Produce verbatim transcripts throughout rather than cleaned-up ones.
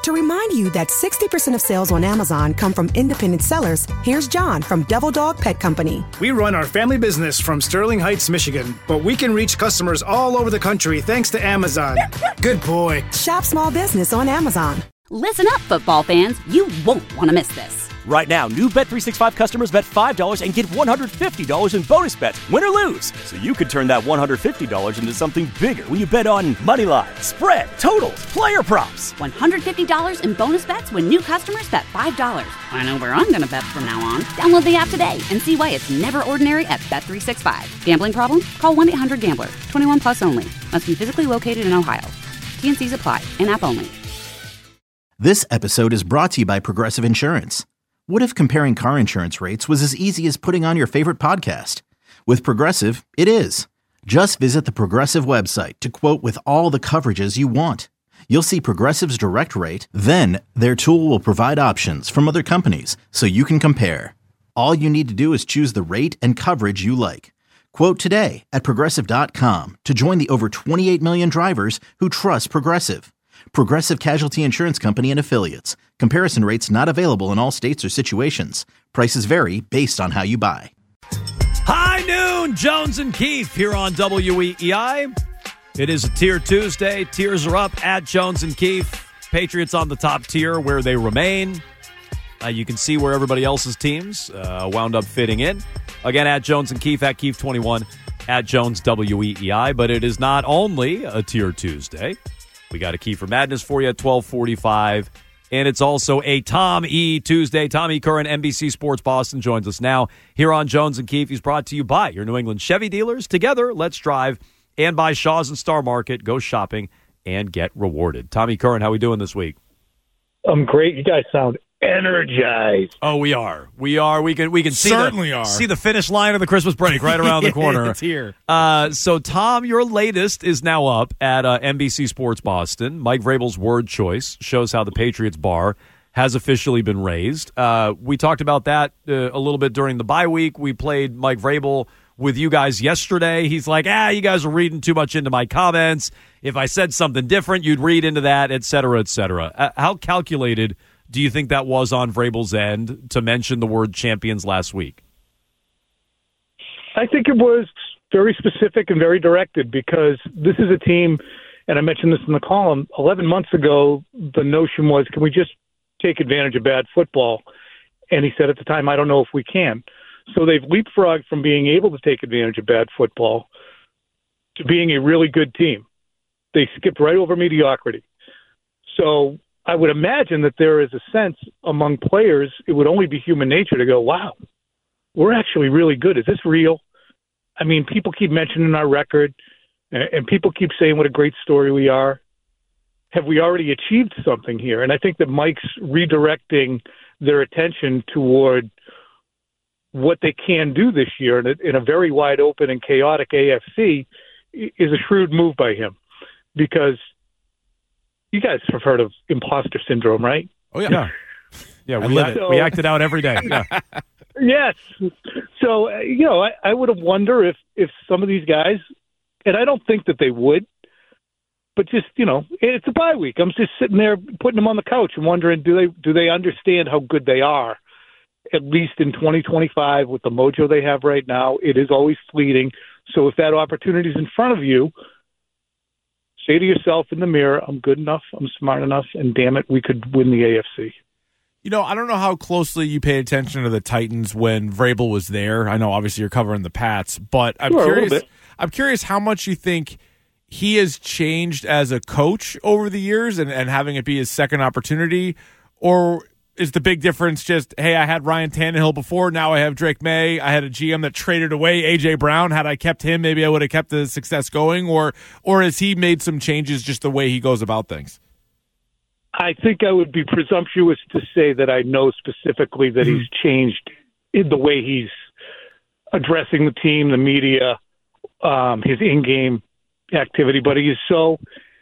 To remind you that sixty percent of sales on Amazon come from independent sellers, here's John from Devil Dog Pet Company. We run our family business from Sterling Heights, Michigan, but we can reach customers all over the country thanks to Amazon. Good boy. Shop small business on Amazon. Listen up, football fans. You won't want to miss this. Right now, new Bet three sixty-five customers bet five dollars and get one hundred fifty dollars in bonus bets, win or lose. So you could turn that one hundred fifty dollars into something bigger when you bet on money line, spread, totals, player props. one hundred fifty dollars in bonus bets when new customers bet five dollars. I know where I'm going to bet from now on. Download the app today and see why it's never ordinary at Bet three sixty-five. Gambling problem? Call one eight hundred gambler. twenty-one plus only. Must be physically located in Ohio. T N Cs apply. In-app only. This episode is brought to you by Progressive Insurance. What if comparing car insurance rates was as easy as putting on your favorite podcast? With Progressive, it is. Just visit the Progressive website to quote with all the coverages you want. You'll see Progressive's direct rate, then their tool will provide options from other companies so you can compare. All you need to do is choose the rate and coverage you like. Quote today at Progressive dot com to join the over twenty-eight million drivers who trust Progressive. Progressive Casualty Insurance Company and Affiliates. Comparison rates not available in all states or situations. Prices vary based on how you buy. High noon, Jones and Keefe here on W E E I. It is a Tier Tuesday. Tiers are up at Jones and Keefe. Patriots on the top tier where they remain. Uh, you can see where everybody else's teams uh, wound up fitting in. Again, at Jones and Keefe, at Keefe twenty-one, at Jones W E E I. But it is not only a Tier Tuesday. We got a Key for Madness for you at twelve forty-five. And it's also a Tom E. Tuesday. Tom E. Curran, N B C Sports Boston, joins us now here on Jones and Keefe. He's brought to you by your New England Chevy dealers. Together, let's drive. And by Shaw's and Star Market. Go shopping and get rewarded. Tom E. Curran, how are we doing this week? I'm great. You guys sound energized. Oh, we are. We are. We can we can see Certainly the, are. see the finish line of the Christmas break right around the corner. It's here. Uh, so, Tom, your latest is now up at uh, N B C Sports Boston. Mike Vrabel's word choice shows how the Patriots bar has officially been raised. Uh, we talked about that uh, a little bit during the bye week. We played Mike Vrabel with you guys yesterday. He's like, ah, you guys are reading too much into my comments. If I said something different, you'd read into that, et cetera, et cetera. Uh, how calculated do you think that was on Vrabel's end to mention the word champions last week? I think it was very specific and very directed because this is a team, and I mentioned this in the column, eleven months ago, the notion was, can we just take advantage of bad football? And he said at the time, I don't know if we can. So they've leapfrogged from being able to take advantage of bad football to being a really good team. They skipped right over mediocrity. So I would imagine that there is a sense among players, it would only be human nature to go, wow, we're actually really good. Is this real? I mean, people keep mentioning our record, and people keep saying what a great story we are. Have we already achieved something here? And I think that Mike's redirecting their attention toward what they can do this year in a, in a very wide open and chaotic A F C is a shrewd move by him, because you guys have heard of imposter syndrome, right? Oh, yeah. Yeah, yeah we, act, so, we act it out every day. Yeah. Yes. So, uh, you know, I, I would have wondered if, if some of these guys, and I don't think that they would, but just, you know, it's a bye week. I'm just sitting there putting them on the couch and wondering, do they do they understand how good they are, at least in twenty twenty-five with the mojo they have right now? It is always fleeting. So if that opportunity is in front of you, say to yourself in the mirror, I'm good enough, I'm smart enough, and damn it, we could win the A F C. You know, I don't know how closely you paid attention to the Titans when Vrabel was there. I know obviously you're covering the Pats, but I'm sure, curious I'm curious how much you think he has changed as a coach over the years and, and having it be his second opportunity, or is the big difference just, hey, I had Ryan Tannehill before, now I have Drake May, I had a G M that traded away A J Brown. Had I kept him, maybe I would have kept the success going, or or has he made some changes just the way he goes about things? I think I would be presumptuous to say that I know specifically that mm-hmm. he's changed in the way he's addressing the team, the media, um, his in-game activity, but he is so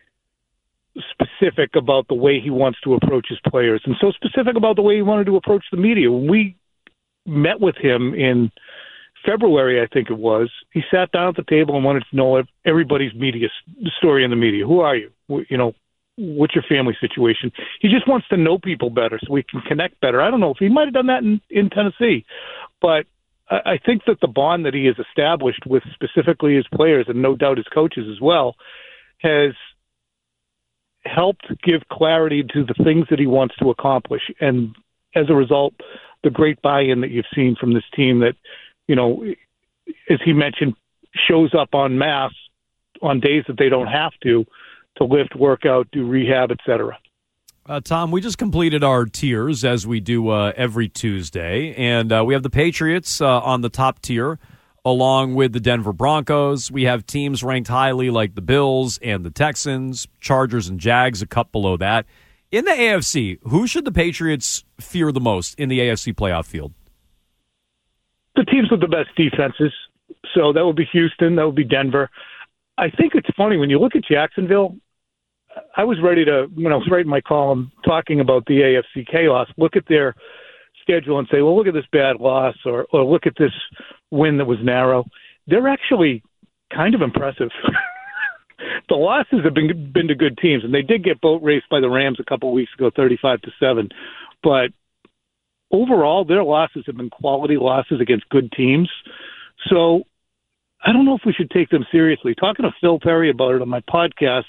specific about the way he wants to approach his players and so specific about the way he wanted to approach the media. When we met with him in February, I think it was, he sat down at the table and wanted to know everybody's media story in the media. Who are you? You know, what's your family situation? He just wants to know people better so we can connect better. I don't know if he might have done that in, in Tennessee, but I, I think that the bond that he has established with specifically his players and no doubt his coaches as well has helped give clarity to the things that he wants to accomplish. And as a result, the great buy-in that you've seen from this team that, you know, as he mentioned, shows up en masse on days that they don't have to, to lift, work out, do rehab, et cetera. Uh, Tom, we just completed our tiers as we do uh, every Tuesday, and uh, we have the Patriots uh, on the top tier along with the Denver Broncos. We have teams ranked highly like the Bills and the Texans, Chargers and Jags a cup below that. In the A F C, who should the Patriots fear the most in the A F C playoff field? The teams with the best defenses. So that would be Houston, that would be Denver. I think it's funny, when you look at Jacksonville, I was ready to, when I was writing my column talking about the A F C chaos, look at their schedule and say, well, look at this bad loss, or, or look at this win that was narrow. They're actually kind of impressive. The losses have been been to good teams, and they did get boat raced by the Rams a couple of weeks ago, thirty-five to seven. But overall, their losses have been quality losses against good teams. So I don't know if we should take them seriously. Talking to Phil Perry about it on my podcast,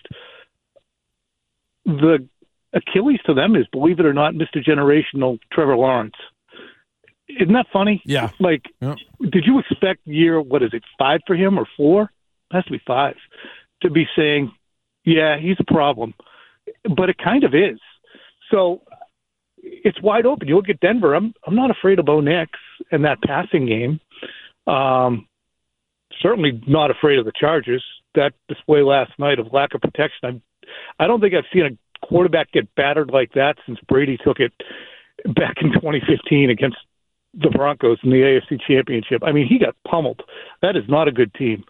the Achilles to them is, believe it or not, Mister Generational Trevor Lawrence. Isn't that funny? Yeah. Like, yeah. Did you expect year, what is it, five for him or four? It has to be five. To be saying, yeah, he's a problem. But it kind of is. So it's wide open. You look at Denver, I'm I'm not afraid of Bo Nix and that passing game. Um, certainly not afraid of the Chargers. That display last night of lack of protection, I'm, I don't think I've seen a quarterback get battered like that since Brady took it back in twenty fifteen against the Broncos in the A F C Championship. I mean, he got pummeled. That is not a good team.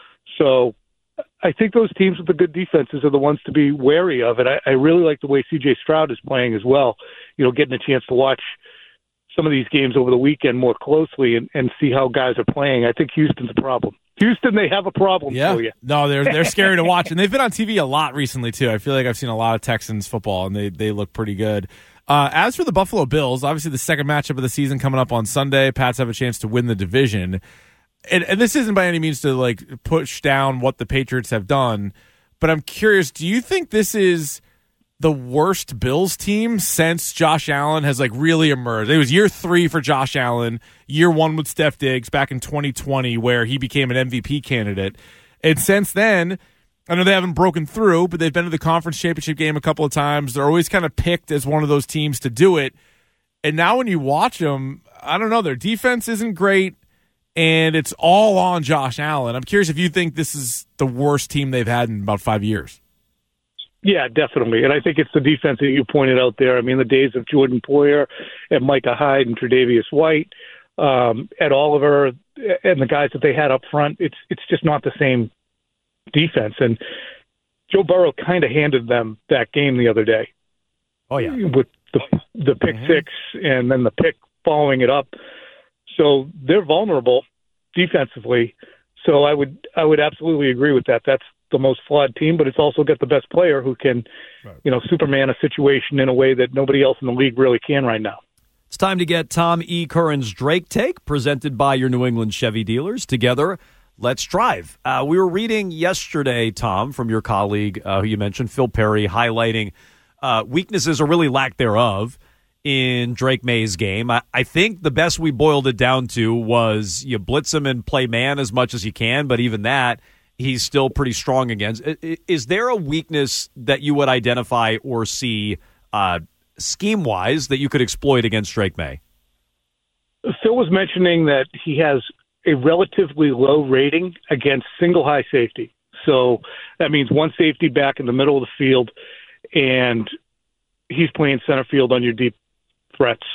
So I think those teams with the good defenses are the ones to be wary of. And I, I really like the way C J Stroud is playing as well. You know, getting a chance to watch some of these games over the weekend more closely and, and see how guys are playing. I think Houston's a problem. Houston, they have a problem yeah. for you. No, they're they're scary to watch. And they've been on T V a lot recently, too. I feel like I've seen a lot of Texans football, and they, they look pretty good. Uh, as for the Buffalo Bills, obviously the second matchup of the season coming up on Sunday. Pats have a chance to win the division. And, and this isn't by any means to like push down what the Patriots have done, but I'm curious, do you think this is the worst Bills team since Josh Allen has like really emerged? It was year three for Josh Allen, year one with Steph Diggs back in twenty twenty where he became an M V P candidate. And since then, I know they haven't broken through, but they've been to the conference championship game a couple of times. They're always kind of picked as one of those teams to do it. And now when you watch them, I don't know, their defense isn't great. And it's all on Josh Allen. I'm curious if you think this is the worst team they've had in about five years. Yeah, definitely. And I think it's the defense that you pointed out there. I mean, the days of Jordan Poyer and Micah Hyde and Tre'Davious White, um, Ed Oliver, and the guys that they had up front, it's it's just not the same defense. And Joe Burrow kind of handed them that game the other day. Oh, yeah. With the, the pick mm-hmm. six and then the pick following it up. So they're vulnerable defensively. So I would I would absolutely agree with that. That's the most flawed team, but it's also got the best player who can, right. you know, Superman a situation in a way that nobody else in the league really can right now. It's time to get Tom E. Curran's Drake Take, presented by your New England Chevy dealers. Together, let's drive. Uh, we were reading yesterday, Tom, from your colleague uh, who you mentioned, Phil Perry, highlighting uh, weaknesses or really lack thereof in Drake May's game. I, I think the best we boiled it down to was you blitz him and play man as much as you can, but even that, he's still pretty strong against. Is there a weakness that you would identify or see uh, scheme-wise that you could exploit against Drake May? Phil was mentioning that he has a relatively low rating against single high safety. So that means one safety back in the middle of the field, and he's playing center field on your deep threats.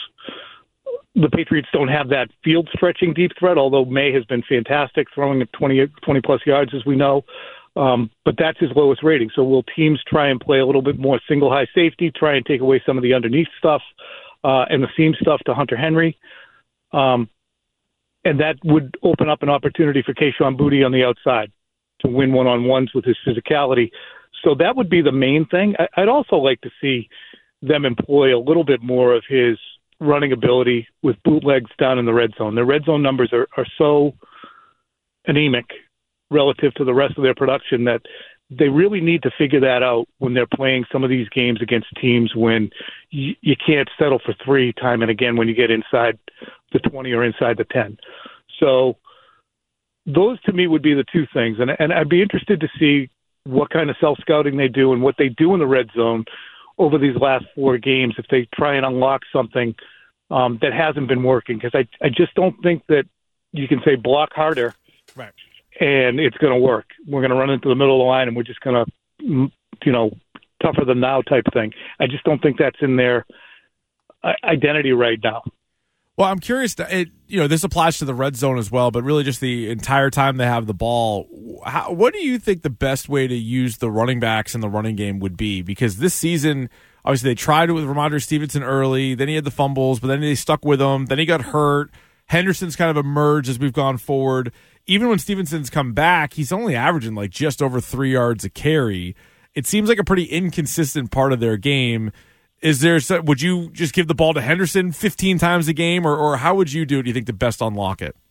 The Patriots don't have that field-stretching deep threat, although May has been fantastic, throwing at twenty, twenty-plus yards, as we know. Um, but that's his lowest rating. So will teams try and play a little bit more single-high safety, try and take away some of the underneath stuff uh, and the seam stuff to Hunter Henry? Um, and that would open up an opportunity for Kayshon Boutte on the outside to win one-on-ones with his physicality. So that would be the main thing. I, I'd also like to see them employ a little bit more of his running ability with bootlegs down in the red zone. Their red zone numbers are, are so anemic relative to the rest of their production that they really need to figure that out when they're playing some of these games against teams when you, you can't settle for three time and again when you get inside the twenty or inside the ten. So those to me would be the two things. And, and I'd be interested to see what kind of self-scouting they do and what they do in the red zone over these last four games if they try and unlock something um, that hasn't been working. Because I, I just don't think that you can say block harder right. and it's going to work. We're going to run into the middle of the line and we're just going to, you know, tougher than now type thing. I just don't think that's in their identity right now. Well, I'm curious. To, it, you know, this applies to the red zone as well, but really just the entire time they have the ball. How, what do you think the best way to use the running backs in the running game would be? Because this season, obviously, they tried it with Ramondre Stevenson early. Then he had the fumbles, but then they stuck with him. Then he got hurt. Henderson's kind of emerged as we've gone forward. Even when Stevenson's come back, he's only averaging like just over three yards a carry. It seems like a pretty inconsistent part of their game. Is there? Would you just give the ball to Henderson fifteen times a game, or, or how would you do it? Do you think to best unlock it?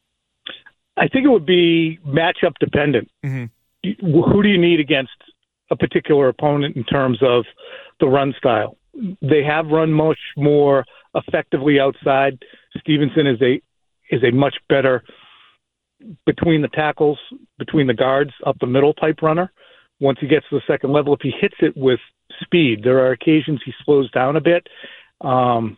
I think it would be matchup dependent. Mm-hmm. Who do you need against a particular opponent in terms of the run style? They have run much more effectively outside. Stevenson is a is a much better between the tackles, between the guards, up the middle type runner. Once he gets to the second level, if he hits it with speed, there are occasions he slows down a bit, um,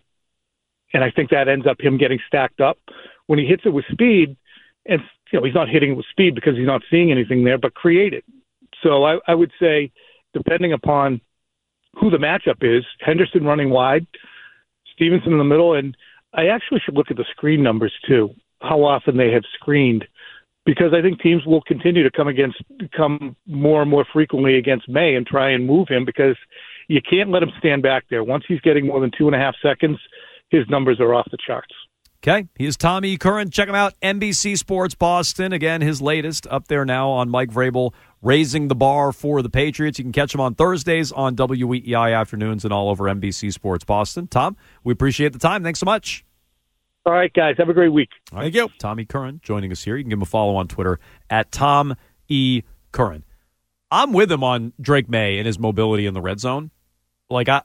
and I think that ends up him getting stacked up. When he hits it with speed, and you know he's not hitting it with speed because he's not seeing anything there, but create it. So I, I would say, depending upon who the matchup is, Henderson running wide, Stevenson in the middle, and I actually should look at the screen numbers too, how often they have screened, because I think teams will continue to come against, come more and more frequently against May and try and move him because you can't let him stand back there. Once he's getting more than two and a half seconds, his numbers are off the charts. Okay, he's Tommy Curran. Check him out, N B C Sports Boston. Again, his latest up there now on Mike Vrabel, raising the bar for the Patriots. You can catch him on Thursdays on W E E I afternoons and all over N B C Sports Boston. Tom, we appreciate the time. Thanks so much. All right, guys. Have a great week. All right. Thank you. Tommy Curran joining us here. You can give him a follow on Twitter at Tom E. Curran. I'm with him on Drake May and his mobility in the red zone. Like, I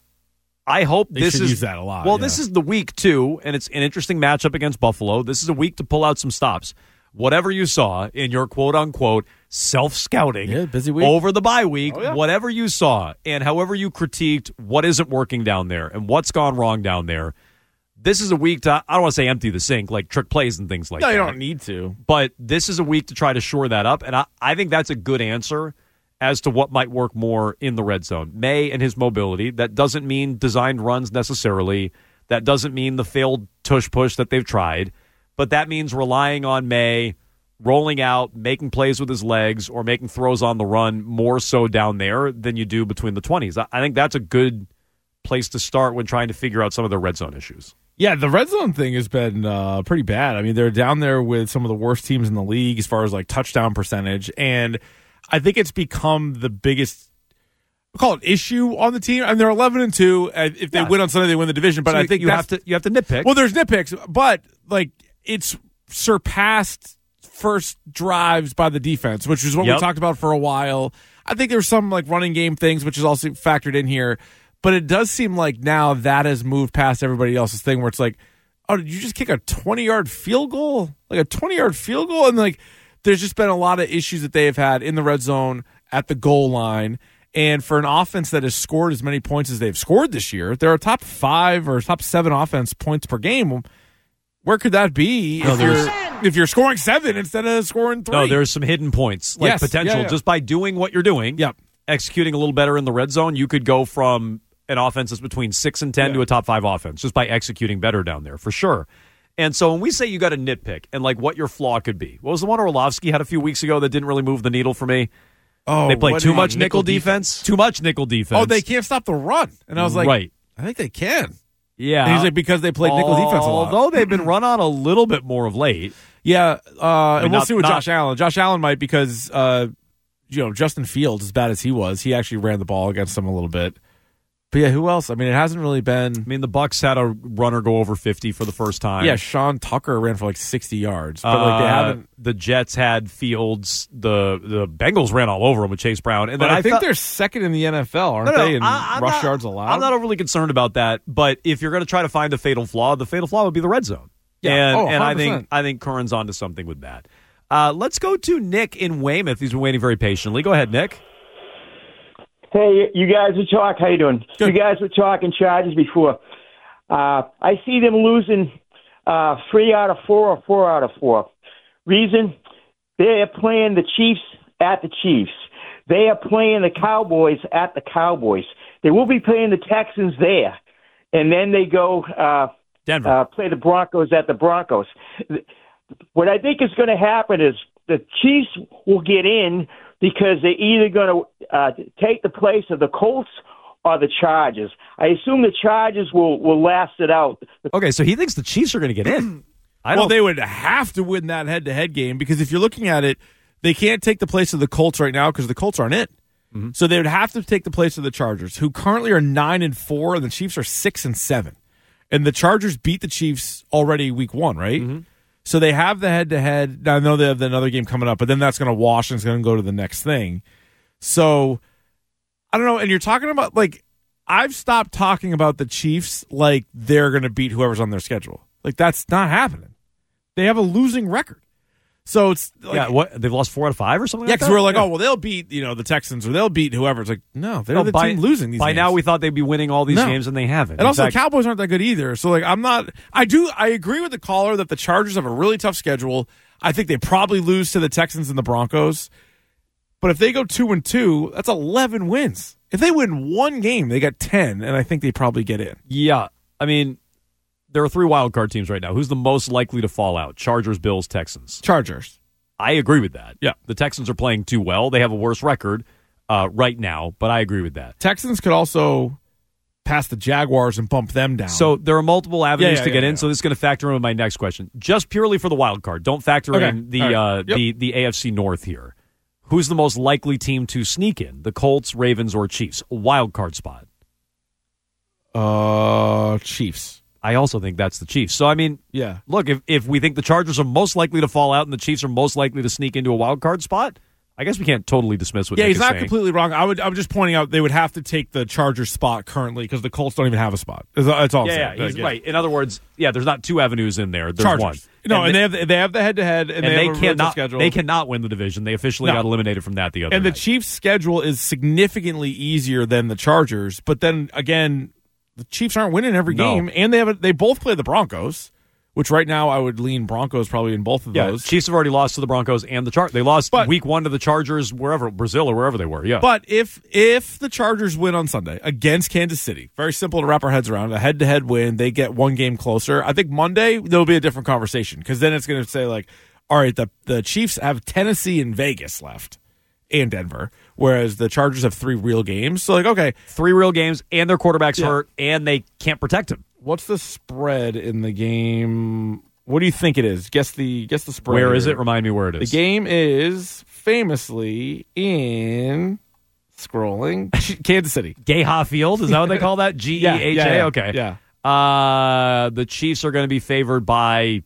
I hope they this should is use that a lot. Well, yeah. This is the week, too, and it's an interesting matchup against Buffalo. This is a week to pull out some stops. Whatever you saw in your quote-unquote self-scouting yeah, busy week. over the bye week, oh, yeah. whatever you saw and however you critiqued what isn't working down there and what's gone wrong down there, this is a week to, I don't want to say empty the sink, like trick plays and things like no, that. No, you don't need to. But this is a week to try to shore that up, and I, I think that's a good answer as to what might work more in the red zone. May and his mobility, that doesn't mean designed runs necessarily. That doesn't mean the failed tush-push that they've tried. But that means relying on May, rolling out, making plays with his legs, or making throws on the run more so down there than you do between the twenties. I think that's a good place to start when trying to figure out some of the red zone issues. Yeah, the red zone thing has been uh, pretty bad. I mean, they're down there with some of the worst teams in the league as far as like touchdown percentage, and I think it's become the biggest, I'll call it, issue on the team. I mean, they're eleven and two. If they yeah. win on Sunday, they win the division. But so I think you have to you have to nitpick. Well, there's nitpicks, but like it's surpassed first drives by the defense, which is what yep. we talked about for a while. I think there's some like running game things, which is also factored in here. But it does seem like now that has moved past everybody else's thing where it's like, oh, did you just kick a twenty-yard field goal? Like a twenty-yard field goal? And like there's just been a lot of issues that they have had in the red zone at the goal line. And for an offense that has scored as many points as they've scored this year, they're a top five or top seven offense points per game. Where could that be no, if, you're, if you're scoring seven instead of scoring three? No, there's some hidden points, like yes, potential. Yeah, yeah. Just by doing what you're doing, yep. executing a little better in the red zone, you could go from an offense that's between six and ten yeah. to a top five offense just by executing better down there, for sure. And so when we say you got to nitpick and like what your flaw could be, what was the one Orlovsky had a few weeks ago that didn't really move the needle for me? Oh, they played too much nickel, nickel defense? defense. Too much nickel defense. Oh, they can't stop the run. And I was like, right. I think they can. Yeah. And he's like, because they played nickel defense a lot. Although they've been run on a little bit more of late. Yeah, uh, I mean, and we'll not, see with not, Josh Allen. Josh Allen might because uh, you know, Justin Fields, as bad as he was, he actually ran the ball against them a little bit. But yeah, who else? I mean, it hasn't really been. I mean, the Bucs had a runner go over fifty for the first time. Yeah, Sean Tucker ran for like sixty yards, but like they Uh, haven't. The Jets had Fields. The the Bengals ran all over him with Chase Brown. And But then I, I think thought, they're second in the N F L, aren't No, no, they? In I- I'm rush not- yards allowed. I'm not overly concerned about that. But if you're going to try to find a fatal flaw, the fatal flaw would be the red zone. Yeah. And, Oh, and I one hundred percent. think I think Curran's onto something with that. Uh, let's go to Nick in Weymouth. He's been waiting very patiently. Go ahead, Nick. Hey, you guys were talking. How you doing? Good. You guys were talking Chargers before. Uh, I see them losing uh, three out of four or four out of four. Reason? They are playing the Chiefs at the Chiefs. They are playing the Cowboys at the Cowboys. They will be playing the Texans there, and then they go uh, Denver. uh, play the Broncos at the Broncos. What I think is going to happen is the Chiefs will get in because they're either going to uh, take the place of the Colts or the Chargers. I assume the Chargers will, will last it out. Okay, so he thinks the Chiefs are going to get in. I well, don't. they would have to win that head-to-head game because if you're looking at it, they can't take the place of the Colts right now because the Colts aren't in. Mm-hmm. So they would have to take the place of the Chargers, who currently are nine and four, and the Chiefs are six and seven. And the Chargers beat the Chiefs already week one, right? Mm-hmm. So they have the head-to-head. Now, I know they have another game coming up, but then that's going to wash and it's going to go to the next thing. So, I don't know. And you're talking about, like, I've stopped talking about the Chiefs like they're going to beat whoever's on their schedule. Like, that's not happening. They have a losing record. So it's like, yeah, what they've lost four out of five or something. yeah, like because that? we're like, Yeah. oh well, they'll beat you know the Texans or they'll beat whoever. It's like no, they're No, the by, team losing these. By games. now, we thought they'd be winning all these No. games, and they haven't. And In also, fact, the Cowboys aren't that good either. So, like, I'm not. I do. I agree with the caller that the Chargers have a really tough schedule. I think they probably lose to the Texans and the Broncos. But if they go two and two, that's eleven wins. If they win one game, they got ten, and I think they probably get in. yeah, I mean, there are three wild card teams right now. Who's the most likely to fall out? Chargers, Bills, Texans. Chargers. I agree with that. Yeah. The Texans are playing too well. They have a worse record uh, right now, but I agree with that. Texans could also pass the Jaguars and bump them down. So there are multiple avenues Yeah, yeah, to get yeah, in. yeah. So this is going to factor in with my next question. Just purely for the wild card. Don't factor Okay. in the All right. uh, Yep. the the A F C North here. Who's the most likely team to sneak in? The Colts, Ravens, or Chiefs? A wild card spot. uh, Chiefs. I also think that's the Chiefs. So I mean, Yeah. look, if if we think the Chargers are most likely to fall out and the Chiefs are most likely to sneak into a wild card spot, I guess we can't totally dismiss what Yeah, Nick he's is not saying. completely wrong. I would. I'm just pointing out they would have to take the Chargers spot currently because the Colts don't even have a spot. That's that's all. I'm Yeah, saying. yeah, he's Like, right. In other words, yeah, there's not two avenues in there. There's Chargers. one. No, and, the- they have the, they have the head to head, and and they, they have a really tough cannot schedule. they cannot win the division. They officially No. got eliminated from that the other and the night. Chiefs' schedule is significantly easier than the Chargers. But then again, the Chiefs aren't winning every No. game, and they have a, they both play the Broncos, which right now I would lean Broncos probably in both of Yeah, those. Chiefs have already lost to the Broncos and the Char. They lost But- week one to the Chargers, wherever Brazil or wherever they were. Yeah, But if if the Chargers win on Sunday against Kansas City, very simple to wrap our heads around, a head-to-head win, they get one game closer. I think Monday there'll be a different conversation because then it's going to say like, all right, the the Chiefs have Tennessee and Vegas left and Denver, whereas the Chargers have three real games. So like, okay, three real games and their quarterback's Yeah. hurt and they can't protect him. what's the spread in the game? What do you think it is? Guess the guess the spread. Where is here. it? Remind me where it The is. game is famously in scrolling Kansas City. Geha Field, is that what they call that? G E H A. Yeah, yeah, Okay. yeah. Uh, the Chiefs are going to be favored by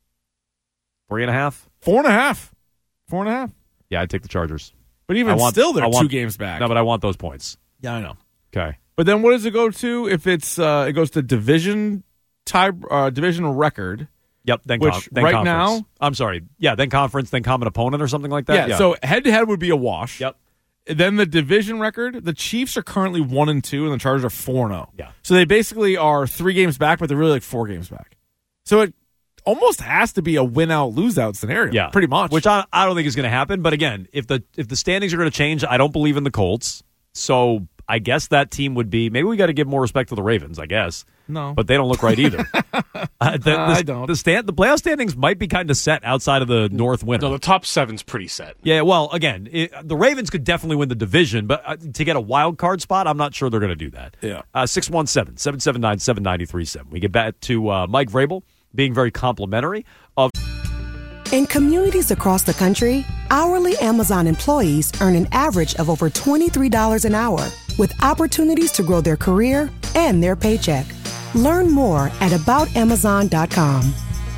three and a half. Four and a half. Four and a half. Yeah, I'd take the Chargers. But even I want- still, they're I want- two games back. No, but I want those points. yeah, I know. Okay. But then what does it go to if it's uh, it goes to division tie uh, divisional record? Yep. Then, Which con- then right conference. now- I'm sorry. Yeah. Then conference. Then common opponent or something like that. Yeah. So head to head would be a wash. Yep. Then the division record, the Chiefs are currently one and two, and the Chargers are four and zero. Yeah. So they basically are three games back, but they're really like four games back. So it almost has to be a win out lose out scenario. Yeah, pretty much. Which I, I don't think is going to happen. But again, if the if the standings are going to change, I don't believe in the Colts. So I guess that team would be. Maybe we got to give more respect to the Ravens. I guess. No. But they don't look right either. uh, the, the, I don't. The stand the playoff standings might be kind of set outside of the North winner. No, the top seven's pretty set. Yeah, well, again, it, the Ravens could definitely win the division, but uh, to get a wild card spot, I'm not sure they're going to do that. Yeah. Uh, six one seven, seven seven nine, seven nine three seven. We get back to uh, Mike Vrabel being very complimentary of. In communities across the country, hourly Amazon employees earn an average of over twenty-three dollars an hour, with opportunities to grow their career and their paycheck. Learn more at about amazon dot com.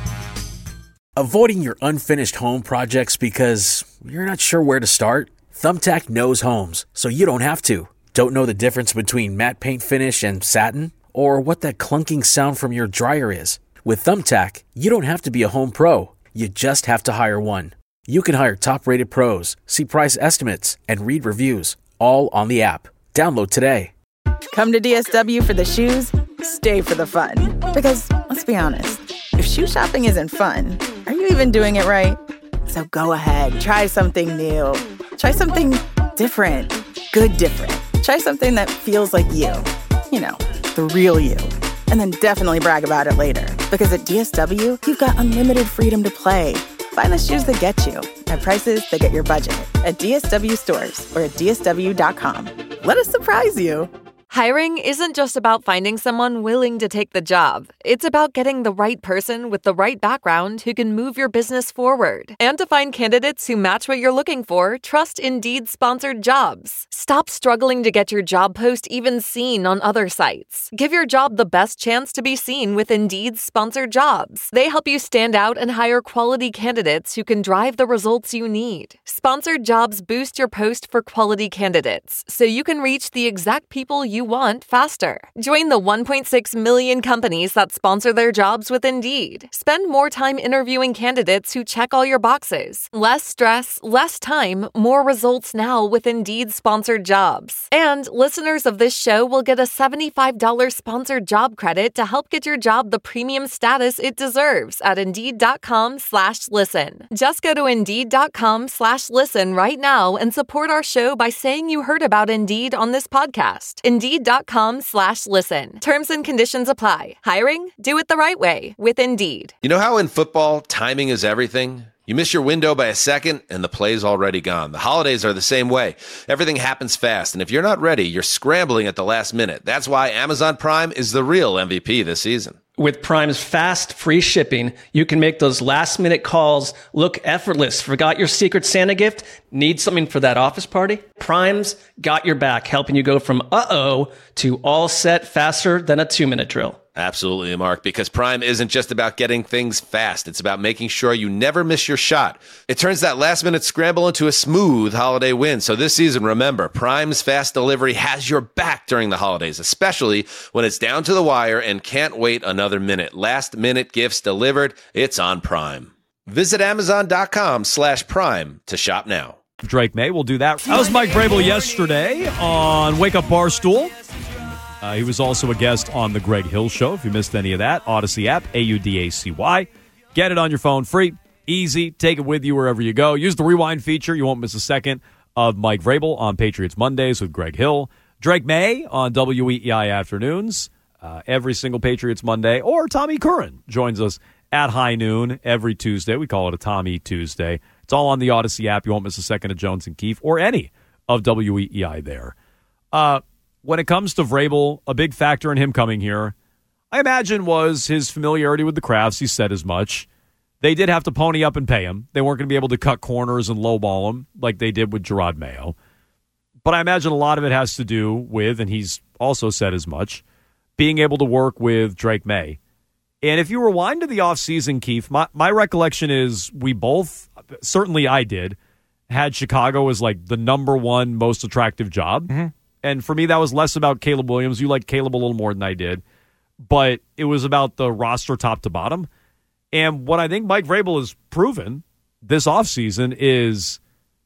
Avoiding your unfinished home projects because you're not sure where to start? Thumbtack knows homes, so you don't have to. Don't know the difference between matte paint finish and satin? Or what that clunking sound from your dryer is? With Thumbtack, you don't have to be a home pro. You just have to hire one. You can hire top-rated pros, see price estimates, and read reviews, all on the app. Download today. Come to D S W for the shoes, stay for the fun. Because, let's be honest, if shoe shopping isn't fun, are you even doing it right? So go ahead, try something new. Try something different. Good different. Try something that feels like you. You know, the real you. And then definitely brag about it later. Because at D S W, you've got unlimited freedom to play. Find the shoes that get you at prices that get your budget at D S W stores or at D S W dot com. Let us surprise you. Hiring isn't just about finding someone willing to take the job. It's about getting the right person with the right background who can move your business forward. And to find candidates who match what you're looking for, trust Indeed-sponsored jobs. Stop struggling to get your job post even seen on other sites. Give your job the best chance to be seen with Indeed-sponsored jobs. They help you stand out and hire quality candidates who can drive the results you need. Sponsored jobs boost your post for quality candidates, so you can reach the exact people you want faster. Join the one point six million companies that sponsor their jobs with Indeed. Spend more time interviewing candidates who check all your boxes. Less stress, less time, more results now with Indeed-sponsored jobs. And listeners of this show will get a seventy-five dollars sponsored job credit to help get your job the premium status it deserves at Indeed.com slash listen. Just go to Indeed.com slash listen right now and support our show by saying you heard about Indeed on this podcast. Indeed.com slash listen. Terms and conditions apply. Hiring? Do it the right way with Indeed. You know how in football, timing is everything? You miss your window by a second, and the play's already gone. The holidays are the same way. Everything happens fast, and if you're not ready, you're scrambling at the last minute. That's why Amazon Prime is the real M V P this season. With Prime's fast, free shipping, you can make those last-minute calls look effortless. Forgot your Secret Santa gift? Need something for that office party? Prime's got your back, helping you go from uh-oh to all set faster than a two-minute drill. Absolutely, Mark, because Prime isn't just about getting things fast. It's about making sure you never miss your shot. It turns that last-minute scramble into a smooth holiday win. So this season, remember, Prime's fast delivery has your back during the holidays, especially when it's down to the wire and can't wait another minute. Last-minute gifts delivered, it's on Prime. Visit Amazon.com slash Prime to shop now. Drake May will do that. That was Mike Vrabel yesterday on Wake Up Barstool. Uh, he was also a guest on The Greg Hill Show. If you missed any of that, Odyssey app, A U D A C Y. Get it on your phone, free, easy. Take it with you wherever you go. Use the rewind feature. You won't miss a second of Mike Vrabel on Patriots Mondays with Greg Hill. Drake May on W E E I Afternoons uh, every single Patriots Monday. Or Tommy Curran joins us at high noon every Tuesday. We call it a Tommy Tuesday. It's all on the Odyssey app. You won't miss a second of Jones and Keefe or any of W E E I there. Uh When it comes to Vrabel, a big factor in him coming here, I imagine, was his familiarity with the Crafts. He said as much. They did have to pony up and pay him. They weren't going to be able to cut corners and lowball him like they did with Gerard Mayo. But I imagine a lot of it has to do with, and he's also said as much, being able to work with Drake May. And if you rewind to the offseason, Keith, my, my recollection is we both, certainly I did, had Chicago as like the number one most attractive job. Mm-hmm. And for me, that was less about Caleb Williams. You liked Caleb a little more than I did. But it was about the roster top to bottom. And what I think Mike Vrabel has proven this offseason is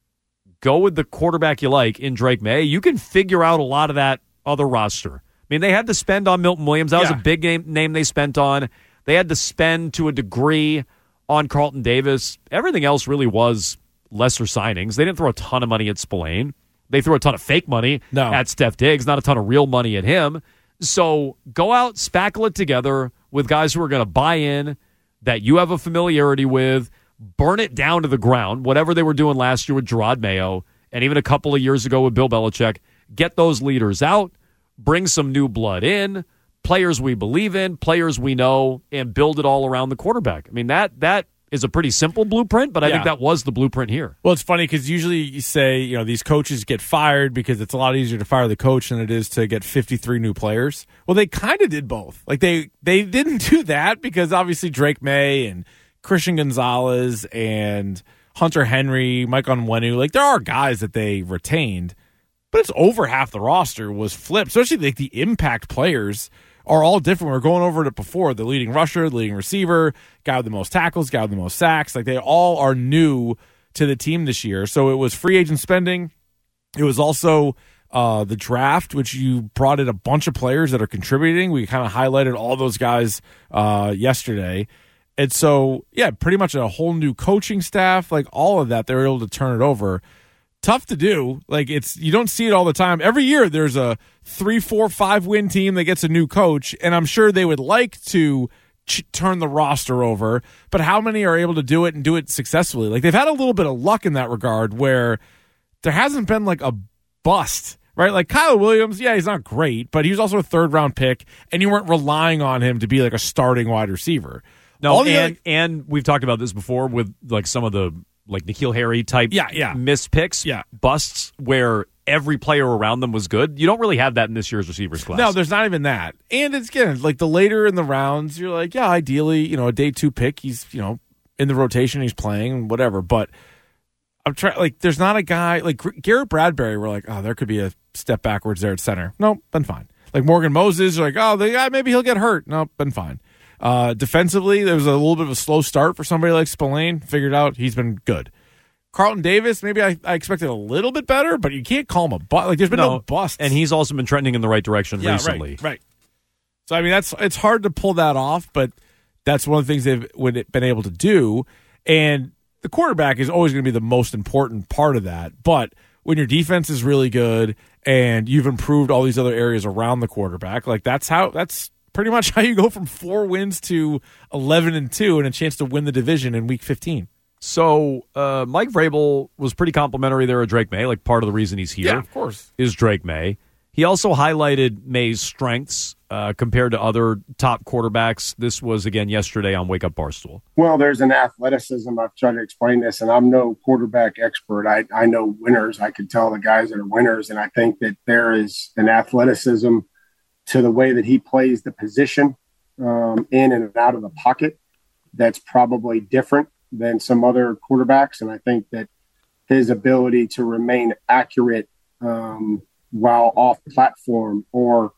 go with the quarterback you like in Drake May. You can figure out a lot of that other roster. I mean, they had to spend on Milton Williams. That was yeah. a big game, name they spent on. They had to spend to a degree on Carlton Davis. Everything else really was lesser signings. They didn't throw a ton of money at Spillane. They threw a ton of fake money no. at Steph Diggs, not a ton of real money at him. So go out, spackle it together with guys who are going to buy in, that you have a familiarity with, burn it down to the ground, whatever they were doing last year with Gerard Mayo, and even a couple of years ago with Bill Belichick. Get those leaders out, bring some new blood in, players we believe in, players we know, and build it all around the quarterback. I mean, that that is a pretty simple blueprint, but I Yeah. think that was the blueprint here. Well, it's funny because usually you say, you know, these coaches get fired because it's a lot easier to fire the coach than it is to get fifty-three new players. Well, they kind of did both. Like they they didn't do that because obviously Drake May and Christian Gonzalez and Hunter Henry, Mike Onwenu, like there are guys that they retained, but it's over half the roster was flipped, especially like the impact players are all different. We were going over it before. The leading rusher, the leading receiver, guy with the most tackles, guy with the most sacks. Like they all are new to the team this year. So it was free agent spending. It was also uh, the draft, which you brought in a bunch of players that are contributing. We kind of highlighted all those guys uh, yesterday. And so, yeah, pretty much a whole new coaching staff, like all of that, they were able to turn it over. Tough to do. Like it's you don't see it all the time. Every year there's a three, four, five win team that gets a new coach, and I'm sure they would like to ch- turn the roster over. But how many are able to do it and do it successfully? Like they've had a little bit of luck in that regard, where there hasn't been like a bust, right? Like Kyle Williams, yeah, he's not great, but he was also a third round pick, and you weren't relying on him to be like a starting wide receiver. No, All the and other- and we've talked about this before with like some of the like N'Keal Harry type Yeah, yeah. missed picks, Yeah. busts where every player around them was good. You don't really have that in this year's receivers class. No, there's not even that. And it's again like the later in the rounds, you're like, yeah, ideally, you know, a day two pick, he's you know in the rotation, he's playing, whatever. But I'm trying like, there's not a guy like Garrett Bradbury. We're like, oh, there could be a step backwards there at center. No, been fine. Like Morgan Moses, you're like, oh, the guy maybe he'll get hurt. No, been fine. Uh, defensively, there was a little bit of a slow start for somebody like Spillane. Figured out he's been good. Carlton Davis, maybe I, I expected a little bit better, but you can't call him a bust. Like there's been no, no busts, and he's also been trending in the right direction yeah, recently. Right, right. So I mean, that's it's hard to pull that off, but that's one of the things they've been able to do. And the quarterback is always going to be the most important part of that. But when your defense is really good and you've improved all these other areas around the quarterback, like that's how that's. Pretty much how you go from four wins to eleven and two and a chance to win the division in week fifteen. So uh, Mike Vrabel was pretty complimentary there of Drake May. Like part of the reason he's here, yeah, of course, is Drake May. He also highlighted May's strengths uh, compared to other top quarterbacks. This was again yesterday on Wake Up Barstool. Well, there's an athleticism. I've tried to explain this, and I'm no quarterback expert. I, I know winners. I can tell the guys that are winners, and I think that there is an athleticism to the way that he plays the position um, in and out of the pocket that's probably different than some other quarterbacks. And I think that his ability to remain accurate um, while off platform or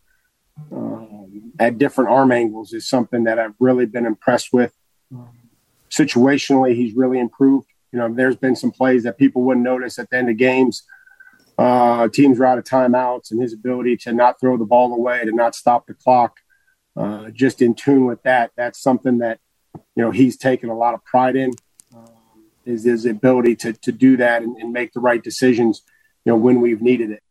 um, at different arm angles is something that I've really been impressed with. Um, situationally, he's really improved. You know, there's been some plays that people wouldn't notice at the end of games. Uh, teams are out of timeouts, and his ability to not throw the ball away, to not stop the clock, uh, just in tune with that. That's something that, you know, he's taken a lot of pride in, um, is his ability to to do that and, and make the right decisions, you know, when we've needed it.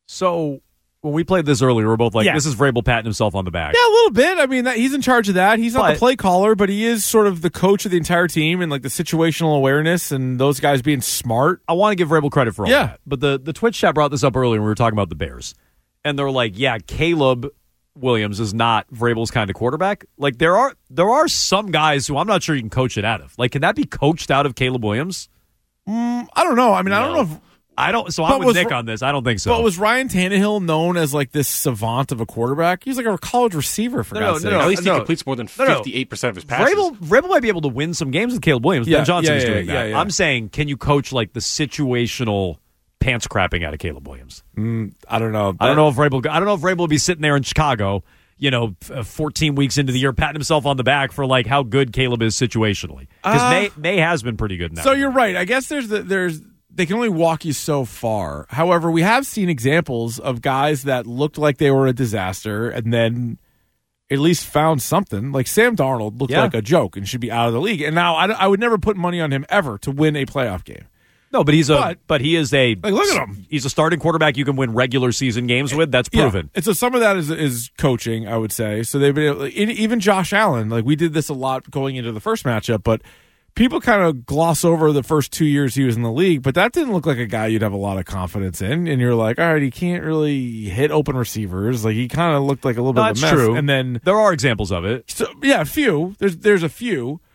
So when we played this earlier, we're both like, yeah. this is Vrabel patting himself on the back. Yeah, a little bit. I mean, that, he's in charge of that. He's not But- the play caller, but he is sort of the coach of the entire team and like the situational awareness and those guys being smart. I want to give Vrabel credit for all Yeah. that. But the, the Twitch chat brought this up earlier when we were talking about the Bears. And they're like, yeah, Caleb Williams is not Vrabel's kind of quarterback. Like there are there are some guys who I'm not sure you can coach it out of. Like, can that be coached out of Caleb Williams? Mm, I don't know. I mean, I don't know if I don't. So But I'm with was- Nick on this. I don't think so. But was Ryan Tannehill known as like this savant of a quarterback? He's like a college receiver for No, God's no, sake. no, At least no. he completes more than No, no. fifty-eight percent of his passes. Vrabel, Vrabel might be able to win some games with Caleb Williams. Yeah, Ben Johnson yeah, is yeah, doing yeah, that. yeah. I'm saying, can you coach like the situational pants crapping out of Caleb Williams? Mm, I don't know. I don't know if Vrabel. I don't know if Vrabel will be sitting there in Chicago, you know, f- fourteen weeks into the year, patting himself on the back for like how good Caleb is situationally. Because Uh, May May has been pretty good now. So you're right. I guess there's the, there's they can only walk you so far. However, we have seen examples of guys that looked like they were a disaster and then at least found something. Like Sam Darnold looked Yeah. like a joke and should be out of the league. And now I, I would never put money on him ever to win a playoff game. No, but he's a But- but he is a Like, look at him. He's a starting quarterback you can win regular season games with. That's proven. Yeah. And so some of that is is coaching, I would say. So they've been able, and even Josh Allen. Like we did this a lot going into the first matchup, but people kind of gloss over the first two years he was in the league. But that didn't look like a guy you'd have a lot of confidence in. And you're like, all right, he can't really hit open receivers. Like he kind of looked like a little bit That's of a mess. true. And then There are examples of it. so yeah, a few. There's there's a few.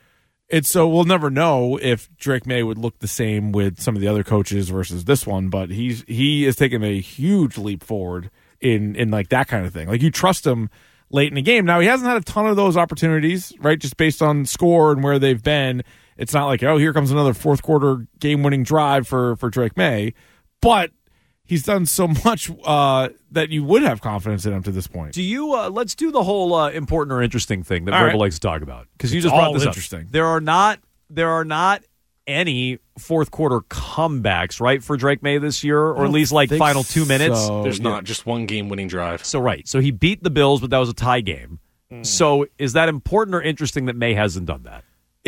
It's so we'll never know if Drake May would look the same with some of the other coaches versus this one, but he's he is taking a huge leap forward in in like that kind of thing. Like you trust him late in the game. Now he hasn't had a ton of those opportunities, right? Just based on score and where they've been. It's not like, oh, here comes another fourth quarter game winning drive for for Drake May, but he's done so much uh, that you would have confidence in him to this point. Do you? Uh, let's do the whole uh, important or interesting thing that All Vrabel right. likes to talk about, because you It's just brought all this interesting. up. There are not. There are not any fourth quarter comebacks, right, for Drake May this year, or at least like final two minutes. So, There's yeah. not just one game winning drive. So right. So he beat the Bills, but that was a tie game. Mm. So is that important or interesting that May hasn't done that?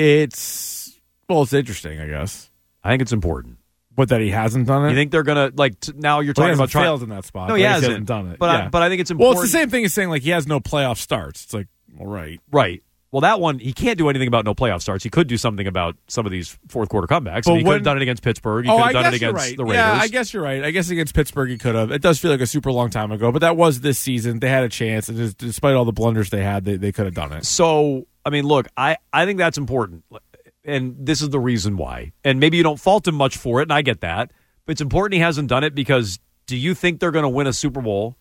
It's well, it's interesting, I guess. I think it's important. But that he hasn't done it? You think they're going to, like, t- now you're well, talking he about trying. failed in that spot. No, he hasn't. He hasn't done it. But, yeah. I, but I think it's important. Well, it's the same thing as saying, like, he has no playoff starts. It's like, well, right. Right. Well, that one, he can't do anything about no playoff starts. He could do something about some of these fourth quarter comebacks. And he could have done it against Pittsburgh. He oh, could have I done guess it against right. the Raiders. Yeah, I guess you're right. I guess against Pittsburgh he could have. It does feel like a super long time ago, but that was this season. They had a chance, and just, despite all the blunders they had, they, they could have done it. So, I mean, look, I, I think that's important. And this is the reason why. And maybe you don't fault him much for it, and I get that. But it's important he hasn't done it because do you think they're going to win a Super Bowl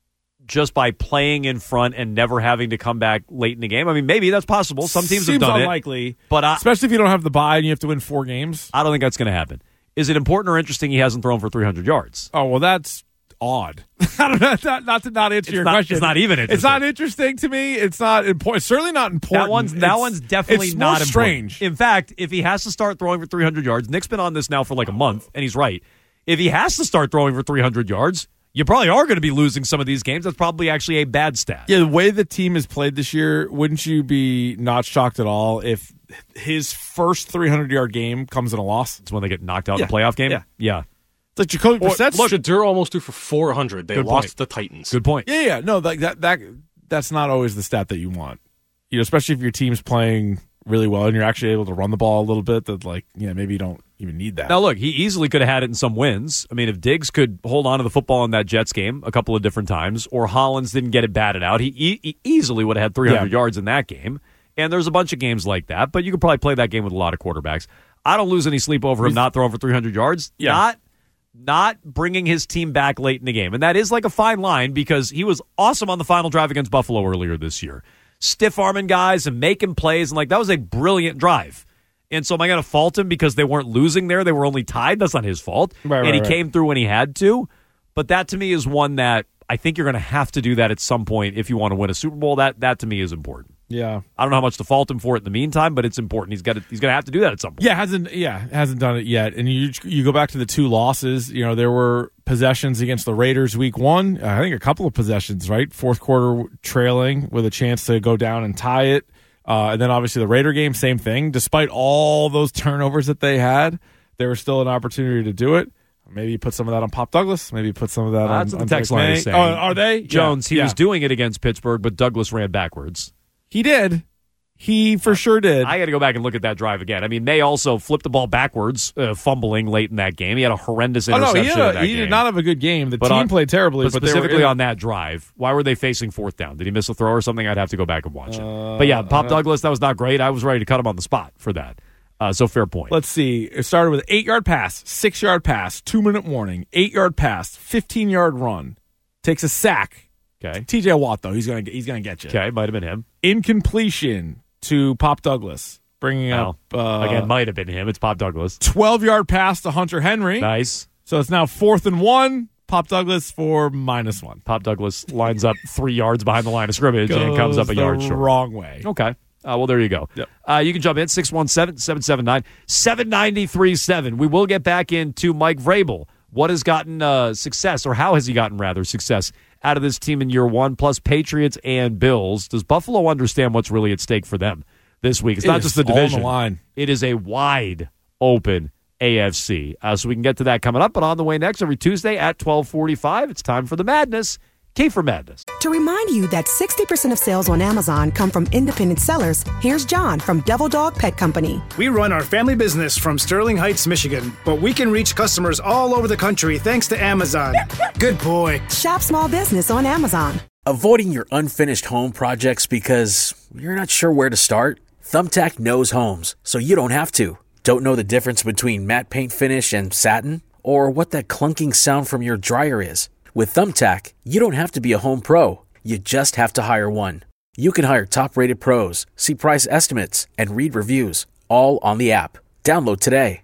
just by playing in front and never having to come back late in the game? I mean, maybe that's possible. Some teams Seems have done unlikely, it. But I, especially if you don't have the bye and you have to win four games. I don't think that's going to happen. Is it important or interesting he hasn't thrown for three hundred yards? Oh, well, that's odd. I don't know. Not, not to not answer It's your not- question. it's not even interesting. It's not interesting to me. It's not important. Certainly not important. That one's that It's- one's definitely it's not more strange. important. In fact, if he has to start throwing for three hundred yards, Nick's been on this now for like a month, and he's right. If he has to start throwing for three hundred yards, you probably are going to be losing some of these games. That's probably actually a bad stat. Yeah, the way the team has played this year, wouldn't you be not shocked at all if his first three hundred yard game comes in a loss? It's when they get knocked out Yeah. in the playoff game? Yeah. Yeah. It's like Jacoby Or, Brissett's. look, Shadur almost threw for four hundred. They Good lost point. the Titans. Good point. Yeah, yeah. No, like that, that that's not always the stat that you want. You know, especially if your team's playing really well and you're actually able to run the ball a little bit, that like, yeah, maybe you don't even need that. Now, look, he easily could have had it in some wins. I mean, if Diggs could hold on to the football in that Jets game a couple of different times, or Hollins didn't get it batted out, he, e- he easily would have had three hundred Yeah. yards in that game. And there's a bunch of games like that, but you could probably play that game with a lot of quarterbacks. I don't lose any sleep over him not throwing for three hundred yards. Yeah. Not not bringing his team back late in the game. And that is like a fine line because he was awesome on the final drive against Buffalo earlier this year. Stiff-arming guys and making plays, and like that was a brilliant drive. And so am I going to fault him because they weren't losing there? They were only tied? That's not his fault. Right, and right, he right. came through when he had to. But that to me is one that I think you're going to have to do that at some point if you want to win a Super Bowl. That that to me is important. Yeah. I don't know how much to fault him for it in the meantime, but it's important. He's got to, he's going to have to do that at some point. Yeah, hasn't yeah hasn't done it yet. And you you go back to the two losses. You know, there were possessions against the Raiders week one. I think a couple of possessions, right? Fourth quarter trailing with a chance to go down and tie it. Uh, and then obviously the Raider game, same thing. Despite all those turnovers that they had, there was still an opportunity to do it. Maybe you put some of that on Pop Douglas. Maybe you put some of that Uh, on. that's what on the text Drake line May. is saying. Oh, are they? Jones, Yeah. he Yeah. was doing it against Pittsburgh, but Douglas ran backwards. He did. He for sure did. I got to go back and look at that drive again. I mean, May also flipped the ball backwards, uh, fumbling late in that game. He had a horrendous Oh, no, interception he, had in a, that he game. did not have a good game. The But team on- played terribly, but but, they were specifically in- on that drive, why were they facing fourth down? Did he miss a throw or something? I'd have to go back and watch it. But yeah, Pop Uh, Douglas, that was not great. I was ready to cut him on the spot for that. Uh, so fair point. Let's see. It started with an eight-yard pass, six-yard pass, two-minute warning, eight-yard pass, fifteen-yard run. Takes a sack. Okay. T J Watt, though, he's going to he's gonna get you. Okay, might have been him. Incompletion to Pop Douglas, bringing Well, up uh, Again, might have been him. It's Pop Douglas. twelve-yard pass to Hunter Henry. Nice. So it's now fourth and one. Pop Douglas for minus one. Pop Douglas lines up three yards behind the line of scrimmage and comes up a Goes yard the short. wrong way. Okay. Uh, well, there you go. Yep. Uh, you can jump in, six one seven, seven seven nine, seven nine three seven. We will get back into Mike Vrabel. What has gotten uh, success, or how has he gotten, rather, success out of this team in year one, plus Patriots and Bills? Does Buffalo understand what's really at stake for them this week? It's It not is just the all on the division. line. It is a wide open A F C. Uh, so we can get to that coming up. But on the way next, every Tuesday at twelve forty-five, it's time for the Madness. Kiefer Madness. To remind you that sixty percent of sales on Amazon come from independent sellers, here's John from Devil Dog Pet Company. We run our family business from Sterling Heights, Michigan, but we can reach customers all over the country thanks to Amazon. Good boy. Shop small business on Amazon. Avoiding your unfinished home projects because you're not sure where to start? Thumbtack knows homes, so you don't have to. Don't know the difference between matte paint finish and satin? Or what that clunking sound from your dryer is? With Thumbtack, you don't have to be a home pro. You just have to hire one. You can hire top-rated pros, see price estimates, and read reviews, all on the app. Download today.